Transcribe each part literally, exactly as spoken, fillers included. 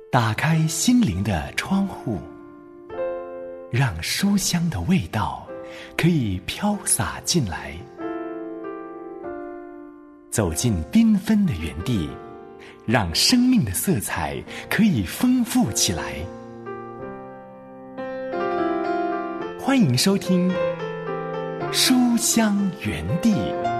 打开心灵的窗户，让书香的味道可以飘洒进来。走进缤纷的园地，让生命的色彩可以丰富起来。欢迎收听书香园地。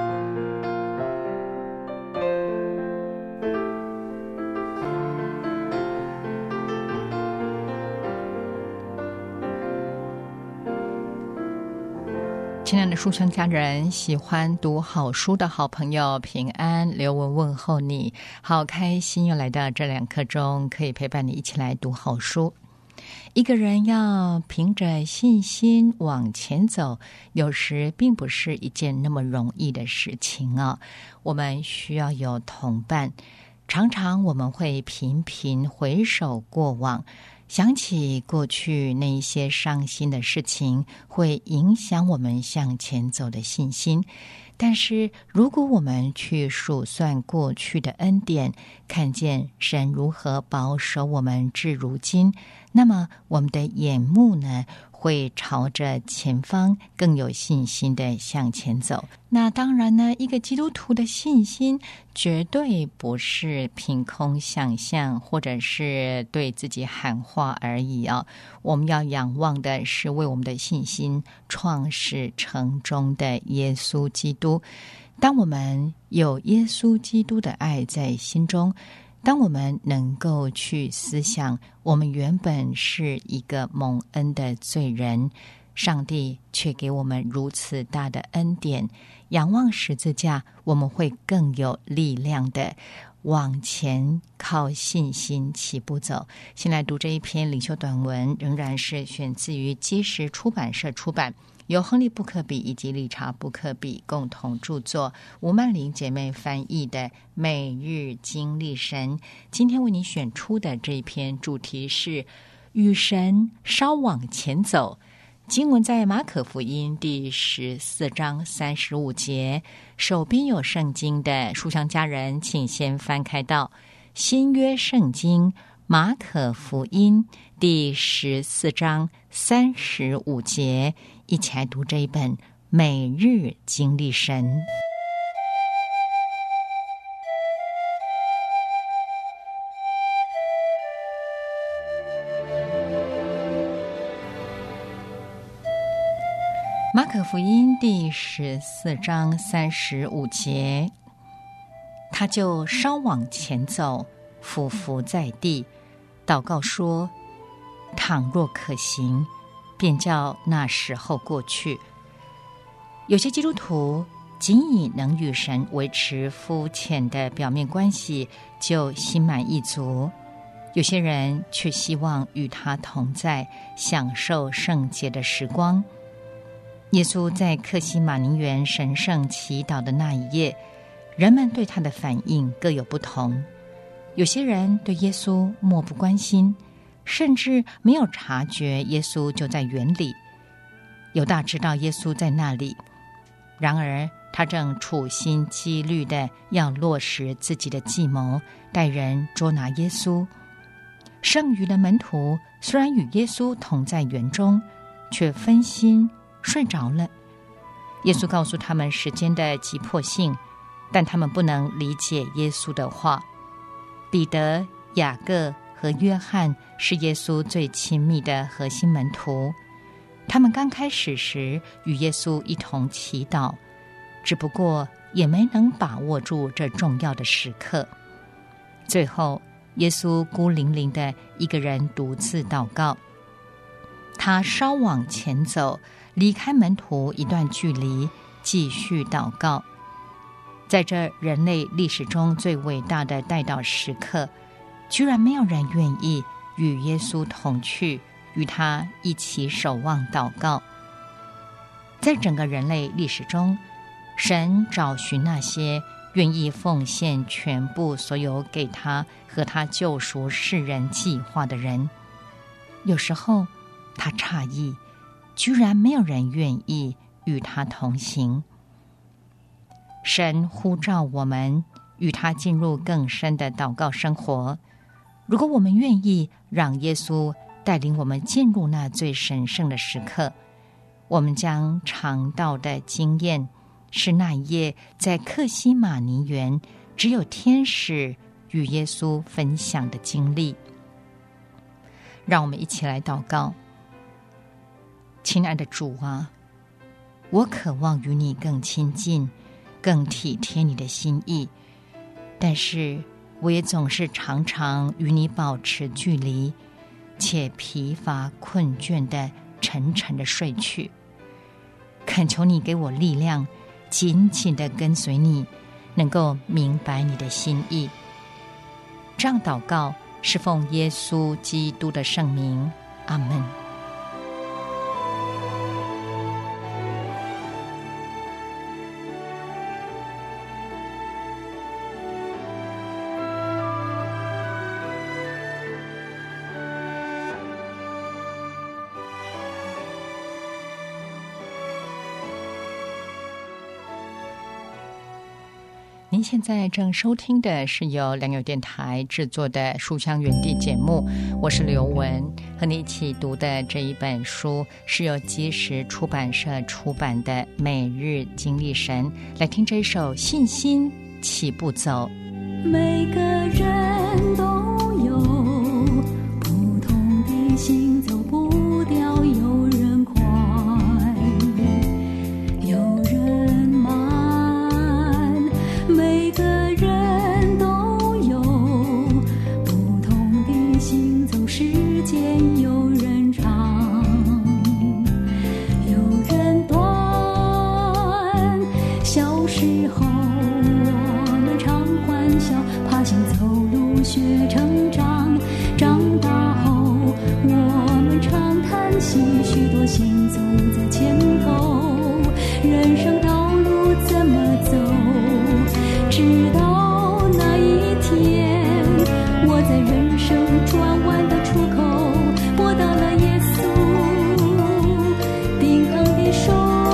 亲爱的书香家人，喜欢读好书的好朋友平安，刘文问候你，好开心又来到这两刻钟，可以陪伴你一起来读好书。一个人要凭着信心往前走，有时并不是一件那么容易的事情啊。我们需要有同伴，常常我们会频频回首过往，想起过去那一些伤心的事情，会影响我们向前走的信心。但是如果我们去数算过去的恩典，看见神如何保守我们至如今，那么我们的眼目呢，会朝着前方更有信心的向前走。那当然呢，一个基督徒的信心绝对不是凭空想象，或者是对自己喊话而已啊。我们要仰望的是为我们的信心创始成终的耶稣基督。当我们有耶稣基督的爱在心中，当我们能够去思想我们原本是一个蒙恩的罪人，上帝却给我们如此大的恩典，仰望十字架，我们会更有力量的往前靠信心起步走。先来读这一篇领袖短文，仍然是选自于基石出版社出版，由亨利·布克比以及理查·布克比共同著作，吴曼玲姐妹翻译的《每日经历神》。今天为你选出的这一篇主题是与神稍往前走。经文在马可福音第十四章三十五节，手边有圣经的书香家人，请先翻开到新约圣经马可福音第十四章三十五节，一起来读这一本每日经历神。马可福音第十四章三十五节，他就稍往前走，俯伏在地，祷告说：倘若可行，便叫那时候过去。有些基督徒仅以能与神维持肤浅的表面关系就心满意足，有些人却希望与他同在，享受圣洁的时光。耶稣在客西马尼园神圣祈祷的那一夜，人们对他的反应各有不同。有些人对耶稣漠不关心，甚至没有察觉耶稣就在园里。犹大知道耶稣在那里，然而他正处心积虑地要落实自己的计谋，带人捉拿耶稣。剩余的门徒虽然与耶稣同在园中，却分心睡着了。耶稣告诉他们时间的急迫性，但他们不能理解耶稣的话。彼得、雅各和约翰是耶稣最亲密的核心门徒，他们刚开始时与耶稣一同祈祷，只不过也没能把握住这重要的时刻。最后，耶稣孤零零的一个人独自祷告。他稍往前走，离开门徒一段距离，继续祷告。在这人类历史中最伟大的代祷时刻，居然没有人愿意与耶稣同去，与他一起守望祷告。在整个人类历史中，神找寻那些愿意奉献全部所有给他和他救赎世人计划的人。有时候他诧异，居然没有人愿意与他同行。神呼召我们与他进入更深的祷告生活， 如果我们愿意让耶稣带领我们进入那最神圣的时刻，我们将尝到的经验是那一夜在客西马尼园只有天使与耶稣分享的经历。让我们一起来祷告。亲爱的主啊，我渴望与你更亲近，更体贴你的心意，但是我也总是常常与你保持距离，且疲乏困倦地沉沉地睡去。恳求你给我力量，紧紧地跟随你，能够明白你的心意。这样祷告是奉耶稣基督的圣名，阿们。您现在正收听的是由良友电台制作的书香园地节目，我是刘文，和你一起读的这一本书是由基石出版社出版的《每日经历神》。来听这首《信心起步走》。 每个人都有不同的行走步调，有人快，有人慢，每个人都有不同的行走时间，有人长，有人短。小时候我们常欢笑，爬行走路学成长，长大后我们常叹息，许多行走在前头，人生道路怎么走？直到那一天，我在人生转弯的出口摸到了耶稣冰冷的手，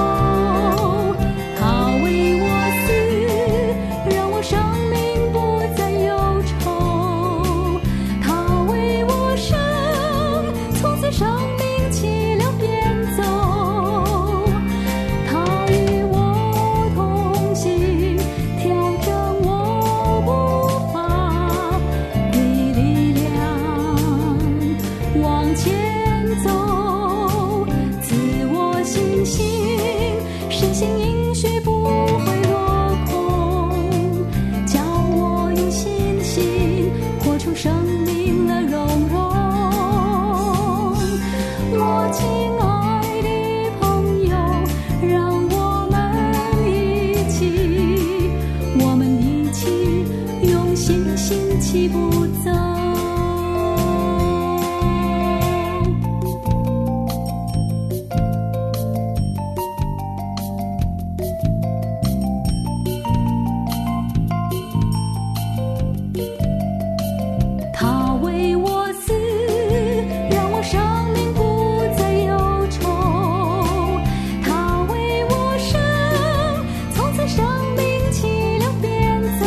他为我死，让我生命不再忧愁，他为我生，从此生命起了变奏，他与我同行，调整我步伐，给力量往前走，自我信心，深信应许不会落空，叫我用信心活出生命的荣荣。我亲爱的朋友，让我们一起，我们一起用信心起步走。他为我死，让我生命不再忧愁，他为我生，从此生命起了变奏，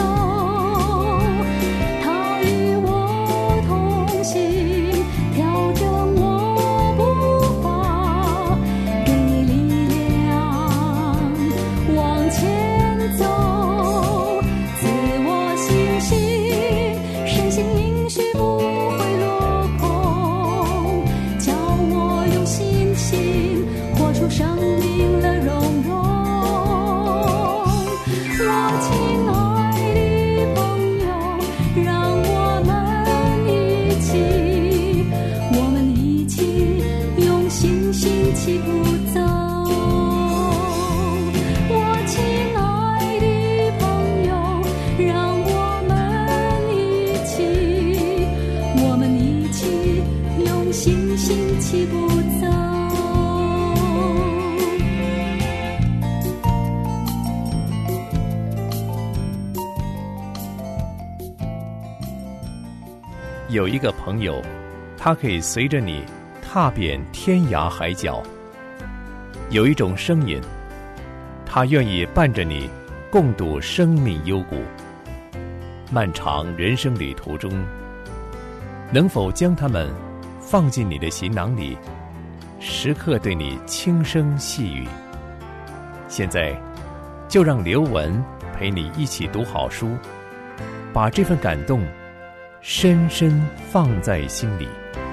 他与我同行，调整我步伐，给力量往前走，自我信心，深信应许不会落空，叫我用信心活出生命的荣荣。我亲爱的朋友，让我们一起，我们一起用信心起步走。我亲爱的朋友，让我们一起，我们一起用信心起步走。 有一个朋友，他可以随着你踏遍天涯海角。有一种声音，他愿意伴着你共度生命幽谷。漫长人生旅途中， 能否将它们放进你的行囊里，时刻对你轻声细语？现在就让刘文陪你一起读好书，把这份感动深深放在心里。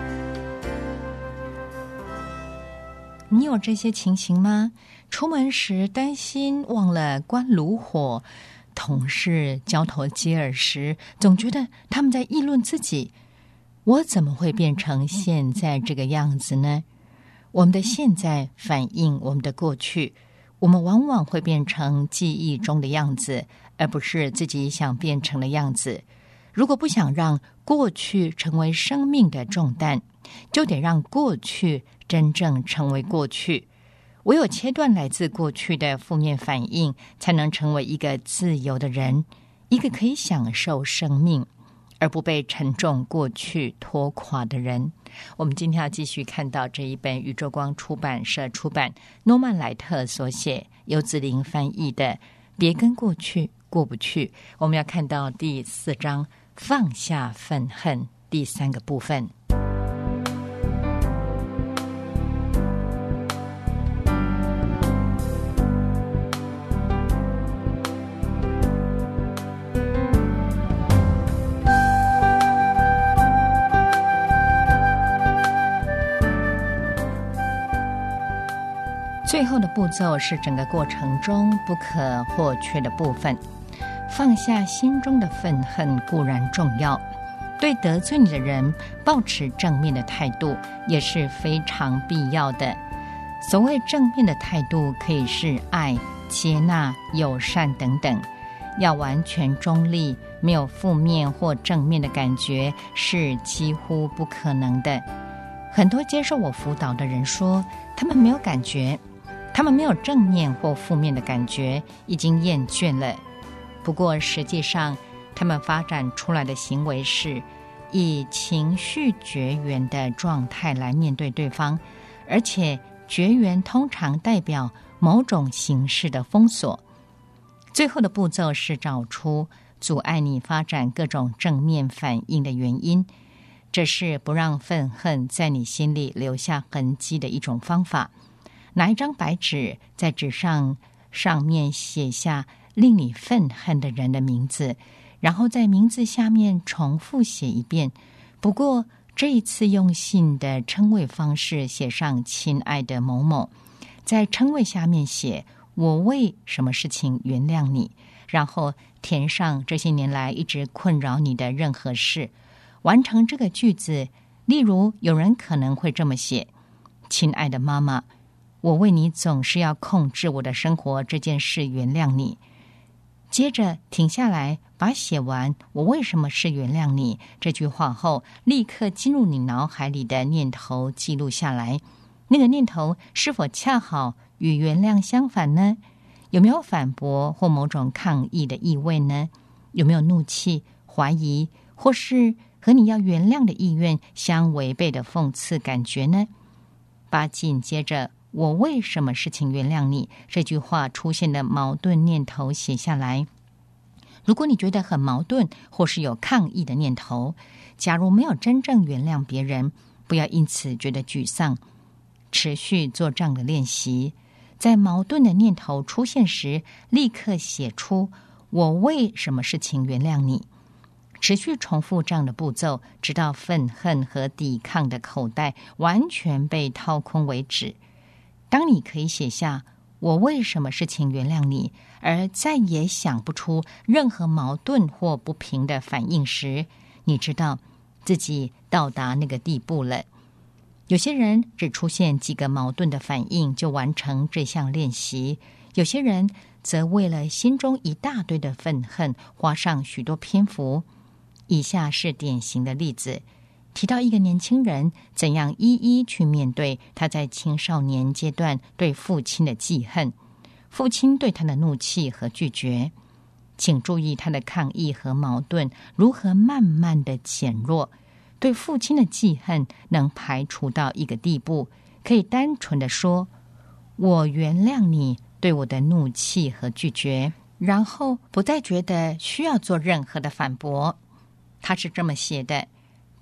你有这些情形吗？出门时担心忘了关炉火，同事交头接耳时，总觉得他们在议论自己。我怎么会变成现在这个样子呢？我们的现在反映我们的过去，我们往往会变成记忆中的样子，而不是自己想变成的样子。如果不想让过去成为生命的重担，就得让过去真正成为过去。唯有切断来自过去的负面反应，才能成为一个自由的人，一个可以享受生命而不被沉重过去拖垮的人。我们今天要继续看到这一本宇宙光出版社出版，诺曼莱特所写，游子林翻译的《别跟过去过不去》。我们要看到第四章，放下愤恨，第三个部分。最后的步骤是整个过程中不可或缺的部分。放下心中的愤恨固然重要，对得罪你的人抱持正面的态度也是非常必要的。所谓正面的态度，可以是爱、接纳、友善等等。要完全中立，没有负面或正面的感觉，是几乎不可能的。很多接受我辅导的人说，他们没有感觉，他们没有正面或负面的感觉，已经厌倦了。不过实际上，他们发展出来的行为是以情绪绝缘的状态来面对对方，而且绝缘通常代表某种形式的封锁。最后的步骤是找出阻碍你发展各种正面反应的原因，这是不让愤恨在你心里留下痕迹的一种方法。拿一张白纸，在纸上上面写下令你愤恨的人的名字，然后在名字下面重复写一遍。不过这一次用信的称谓方式写上亲爱的某某，在称谓下面写我为什么事情原谅你，然后填上这些年来一直困扰你的任何事。完成这个句子，例如有人可能会这么写：亲爱的妈妈，我为你总是要控制我的生活这件事原谅你。接着停下来，把写完我为什么是原谅你这句话后，立刻进入你脑海里的念头记录下来。那个念头是否恰好与原谅相反呢？有没有反驳或某种抗议的意味呢？有没有怒气、怀疑，或是和你要原谅的意愿相违背的讽刺感觉呢？把紧接着我为什么事情原谅你这句话出现的矛盾念头写下来。如果你觉得很矛盾或是有抗议的念头，假如没有真正原谅别人，不要因此觉得沮丧，持续做这样的练习。在矛盾的念头出现时，立刻写出我为什么事情原谅你。持续重复这样的步骤，直到愤恨和抵抗的口袋完全被掏空为止。当你可以写下我为什么事情原谅你，而再也想不出任何矛盾或不平的反应时，你知道自己到达那个地步了。有些人只出现几个矛盾的反应就完成这项练习，有些人则为了心中一大堆的愤恨花上许多篇幅。以下是典型的例子，提到一个年轻人怎样一一去面对他在青少年阶段对父亲的记恨，父亲对他的怒气和拒绝。请注意他的抗议和矛盾如何慢慢的减弱，对父亲的记恨能排除到一个地步，可以单纯的说我原谅你对我的怒气和拒绝，然后不再觉得需要做任何的反驳。他是这么写的：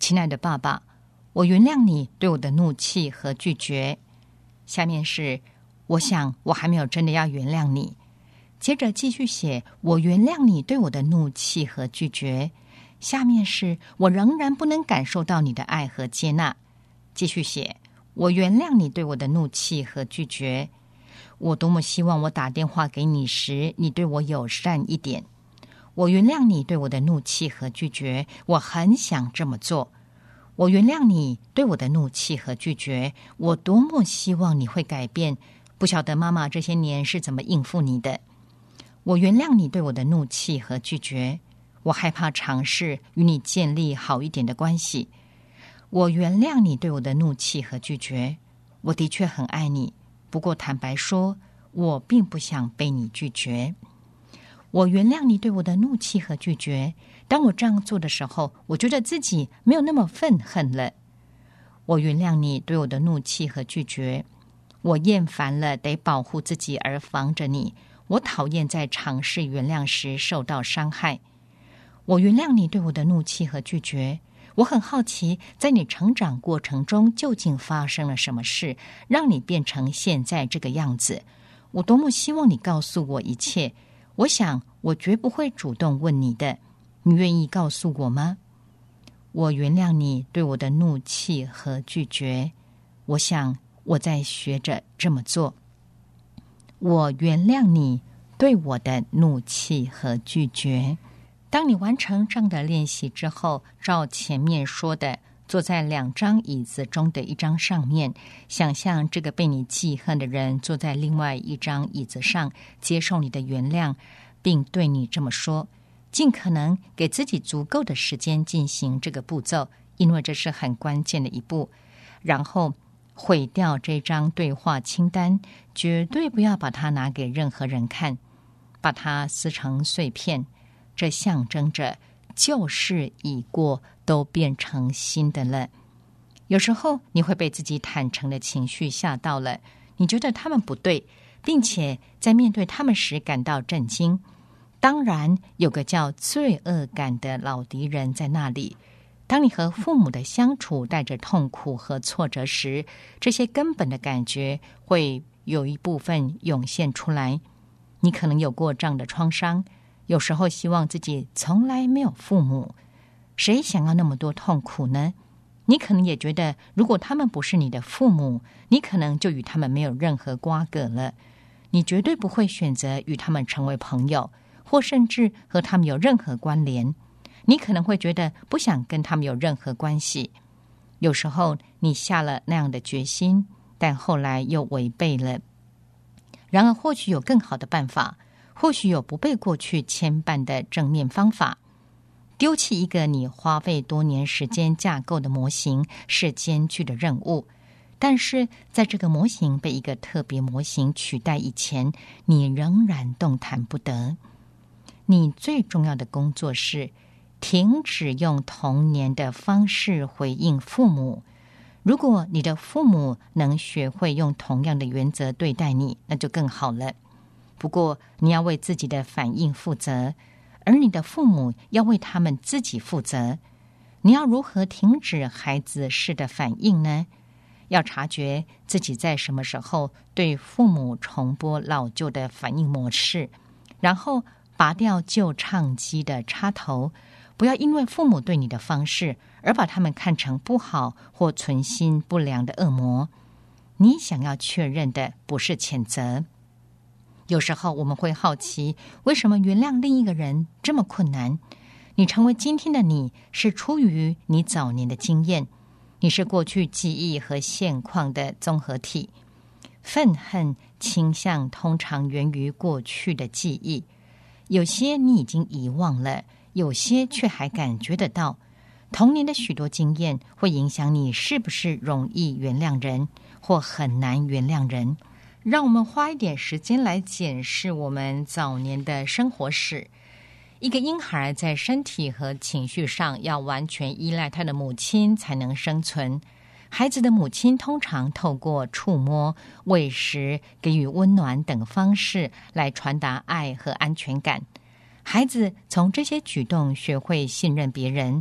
亲爱的爸爸，我原谅你对我的怒气和拒绝。下面是我想我还没有真的要原谅你。接着继续写我原谅你对我的怒气和拒绝。下面是我仍然不能感受到你的爱和接纳。继续写我原谅你对我的怒气和拒绝。我多么希望我打电话给你时你对我友善一点。我原谅你对我的怒气和拒绝，我很想这么做。我原谅你对我的怒气和拒绝，我多么希望你会改变，不晓得妈妈这些年是怎么应付你的。我原谅你对我的怒气和拒绝，我害怕尝试与你建立好一点的关系。我原谅你对我的怒气和拒绝，我的确很爱你，不过坦白说，我并不想被你拒绝。我原谅你对我的怒气和拒绝，当我这样做的时候，我觉得自己没有那么愤恨了。我原谅你对我的怒气和拒绝，我厌烦了得保护自己而防着你，我讨厌在尝试原谅时受到伤害。我原谅你对我的怒气和拒绝，我很好奇在你成长过程中究竟发生了什么事，让你变成现在这个样子。我多么希望你告诉我一切，我想我绝不会主动问你的，你愿意告诉我吗？我原谅你对我的怒气和拒绝，我想我在学着这么做。我原谅你对我的怒气和拒绝。当你完成这样的练习之后，照前面说的，坐在两张椅子中的一张上面，想象这个被你记恨的人坐在另外一张椅子上，接受你的原谅，并对你这么说。尽可能给自己足够的时间进行这个步骤，因为这是很关键的一步。然后毁掉这张对话清单，绝对不要把它拿给任何人看，把它撕成碎片，这象征着旧事已过，都变成新的了。有时候你会被自己坦诚的情绪吓到了，你觉得他们不对，并且在面对他们时感到震惊。当然有个叫罪恶感的老敌人在那里。当你和父母的相处带着痛苦和挫折时，这些根本的感觉会有一部分涌现出来。你可能有过这样的创伤，有时候希望自己从来没有父母。谁想要那么多痛苦呢？你可能也觉得，如果他们不是你的父母，你可能就与他们没有任何瓜葛了。你绝对不会选择与他们成为朋友，或甚至和他们有任何关联。你可能会觉得不想跟他们有任何关系。有时候你下了那样的决心，但后来又违背了。然而或许有更好的办法，或许有不被过去牵绊的正面方法。丢弃一个你花费多年时间架构的模型是艰巨的任务，但是在这个模型被一个特别模型取代以前，你仍然动弹不得。你最重要的工作是停止用童年的方式回应父母。如果你的父母能学会用同样的原则对待你，那就更好了。不过你要为自己的反应负责，而你的父母要为他们自己负责。你要如何停止孩子式的反应呢？要察觉自己在什么时候对父母重播老旧的反应模式，然后拔掉旧唱机的插头。不要因为父母对你的方式而把他们看成不好或存心不良的恶魔。你想要确认的不是谴责。有时候我们会好奇，为什么原谅另一个人这么困难？你成为今天的你是出于你早年的经验，你是过去记忆和现况的综合体。愤恨倾向通常源于过去的记忆，有些你已经遗忘了，有些却还感觉得到。童年的许多经验会影响你是不是容易原谅人，或很难原谅人。让我们花一点时间来检视我们早年的生活史。一个婴孩在身体和情绪上要完全依赖他的母亲才能生存。孩子的母亲通常透过触摸、喂食、给予温暖等方式来传达爱和安全感。孩子从这些举动学会信任别人。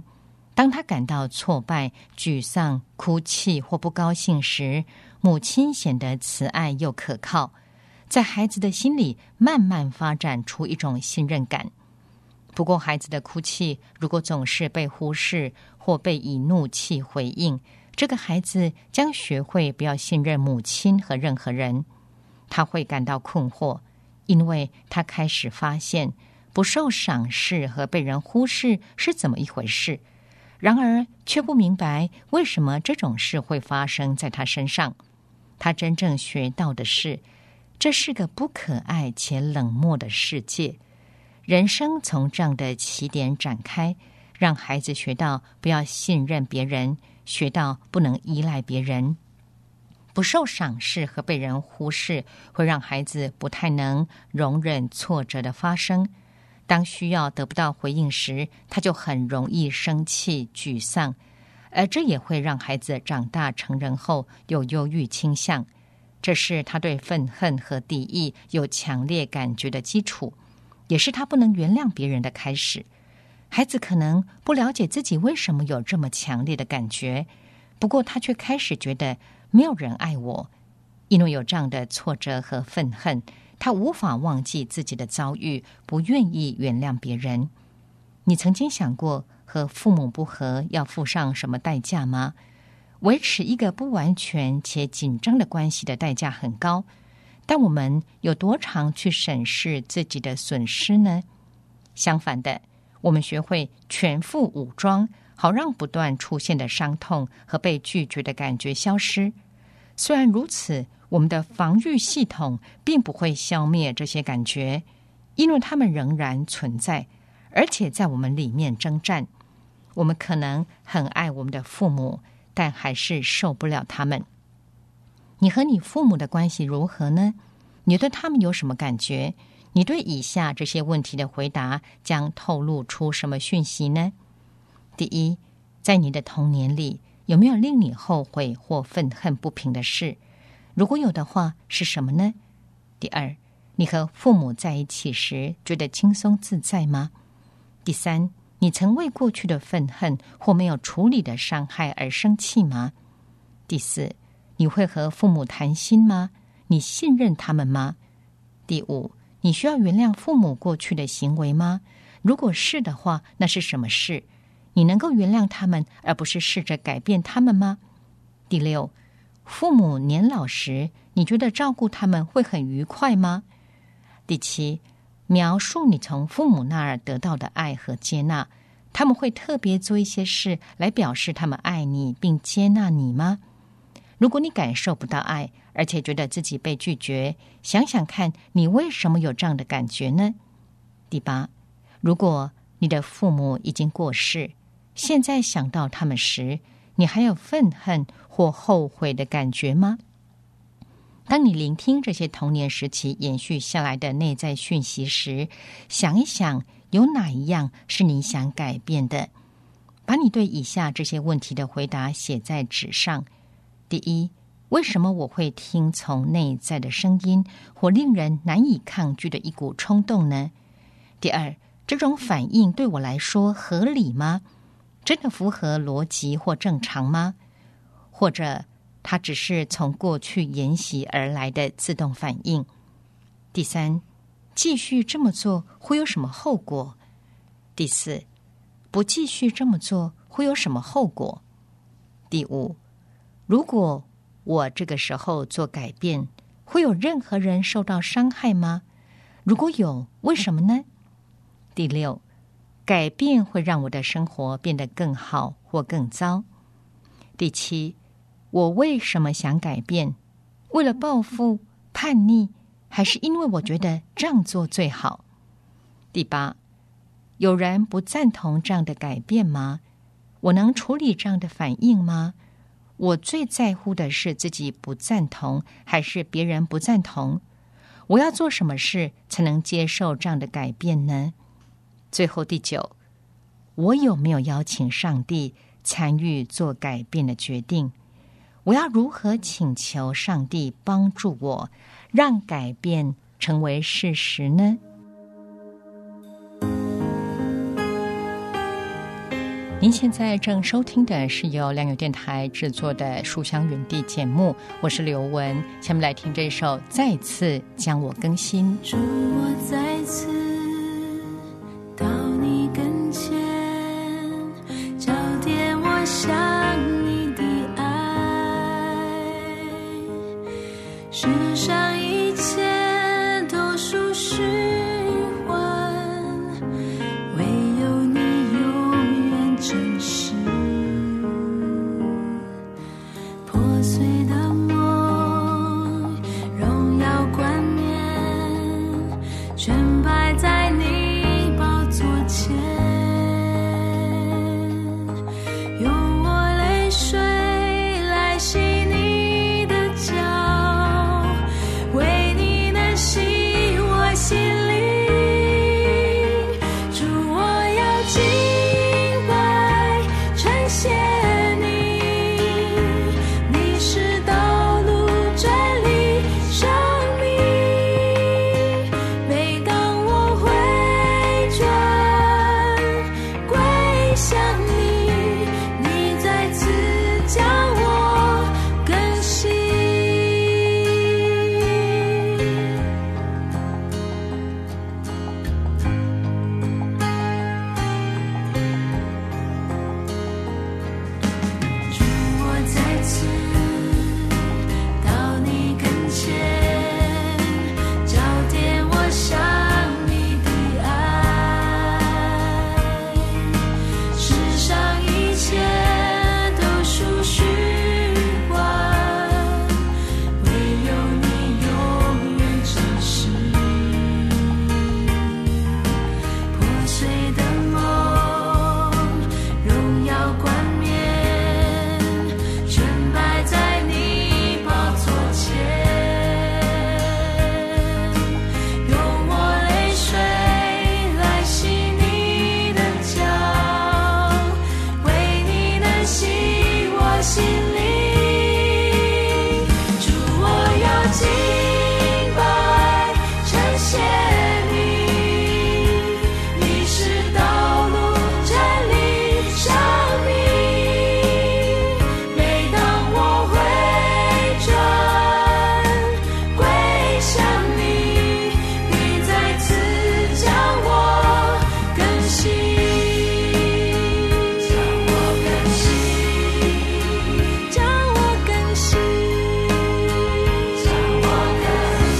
当他感到挫败、沮丧、哭泣或不高兴时，母亲显得慈爱又可靠，在孩子的心里慢慢发展出一种信任感。不过孩子的哭泣如果总是被忽视或被以怒气回应，这个孩子将学会不要信任母亲和任何人。他会感到困惑，因为他开始发现不受赏识和被人忽视是怎么一回事，然而却不明白为什么这种事会发生在他身上。他真正学到的是，这是个不可爱且冷漠的世界。人生从这样的起点展开，让孩子学到不要信任别人，学到不能依赖别人。不受赏识和被人忽视会让孩子不太能容忍挫折的发生。当需要得不到回应时，他就很容易生气、沮丧，而这也会让孩子长大成人后有忧郁倾向。这是他对愤恨和敌意有强烈感觉的基础，也是他不能原谅别人的开始。孩子可能不了解自己为什么有这么强烈的感觉，不过他却开始觉得没有人爱我。因为有这样的挫折和愤恨，他无法忘记自己的遭遇，不愿意原谅别人。你曾经想过和父母不和要付上什么代价吗？维持一个不完全且紧张的关系的代价很高，但我们有多常去审视自己的损失呢？相反的，我们学会全副武装，好让不断出现的伤痛和被拒绝的感觉消失。虽然如此，我们的防御系统并不会消灭这些感觉，因为它们仍然存在，而且在我们里面征战。我们可能很爱我们的父母，但还是受不了他们。你和你父母的关系如何呢？你对他们有什么感觉？你对以下这些问题的回答将透露出什么讯息呢？第一，在你的童年里，有没有令你后悔或愤恨不平的事？如果有的话，是什么呢？第二，你和父母在一起时觉得轻松自在吗？第三，你曾为过去的愤恨或没有处理的伤害而生气吗？第四，你会和父母谈心吗？你信任他们吗？第五，你需要原谅父母过去的行为吗？如果是的话，那是什么事？你能够原谅他们，而不是试着改变他们吗？第六，父母年老时，你觉得照顾他们会很愉快吗？第七，描述你从父母那儿得到的爱和接纳，他们会特别做一些事来表示他们爱你并接纳你吗？如果你感受不到爱，而且觉得自己被拒绝，想想看你为什么有这样的感觉呢？第八，如果你的父母已经过世，现在想到他们时，你还有愤恨或后悔的感觉吗？当你聆听这些童年时期延续下来的内在讯息时，想一想有哪一样是你想改变的。把你对以下这些问题的回答写在纸上。第一，为什么我会听从内在的声音或令人难以抗拒的一股冲动呢？第二，这种反应对我来说合理吗？真的符合逻辑或正常吗？或者它只是从过去沿袭而来的自动反应？第三，继续这么做会有什么后果？第四，不继续这么做会有什么后果？第五，如果我这个时候做改变，会有任何人受到伤害吗？如果有，为什么呢？第六，改变会让我的生活变得更好或更糟？第七，我为什么想改变？为了报复、叛逆，还是因为我觉得这样做最好？第八，有人不赞同这样的改变吗？我能处理这样的反应吗？我最在乎的是自己不赞同，还是别人不赞同？我要做什么事才能接受这样的改变呢？最后第九，我有没有邀请上帝参与做改变的决定？我要如何请求上帝帮助我，让改变成为事实呢？ 您现在正收听的是由良友电台制作的《书香园地》节目，我是刘雯。下面来听这首《再次将我更新》。 祝我再次到你跟前，交点我想你的爱，世上一切都属虚幻，唯有你永远真实。破碎的梦，荣耀冠冕，全摆在你宝座前，用我泪水来洗你的脚，为你能洗我心灵。主，我要敬拜称谢你，你是道路真理生命。每当我回转归向你，你再次将我更新。祝我再次到你跟前，交点我想你的爱，世上一切都属虚幻，唯有你永远真实。破碎的梦，荣耀冠冕，全摆在你宝座前，用我泪水来洗你的脚，为你能洗我心灵。主，我要敬拜称谢你，你是道路真理生命。每当我回转归向你，你再次将我更新，将我更新，将我更新，将我更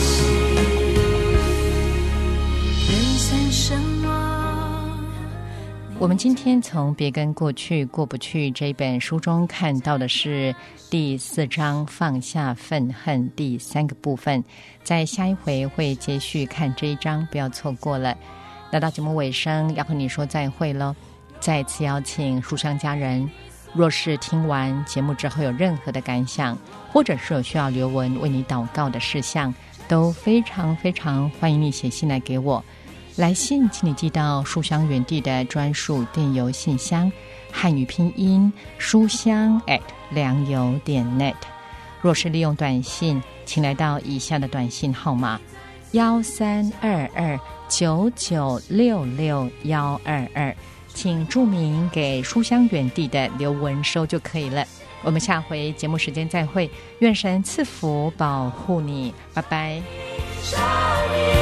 新。人生什么？ 我们今天从《别跟过去过不去》这本书中看到的是第四章放下愤恨第三个部分，在下一回会接续看这一章，不要错过了。来到节目尾声，要和你说再会喽。再次邀请书香家人，若是听完节目之后有任何的感想，或者是有需要刘雯为你祷告的事项，都非常非常欢迎你写信来给我。来信请你寄到书香园地的专属电邮信箱，汉语拼音书香 at 良友点 net。 若是利用短信，请来到以下的短信号码幺三二二九九六六幺二二，请注明给书香园地的刘雯收就可以了。我们下回节目时间再会，愿神赐福保护你，拜拜。 生命。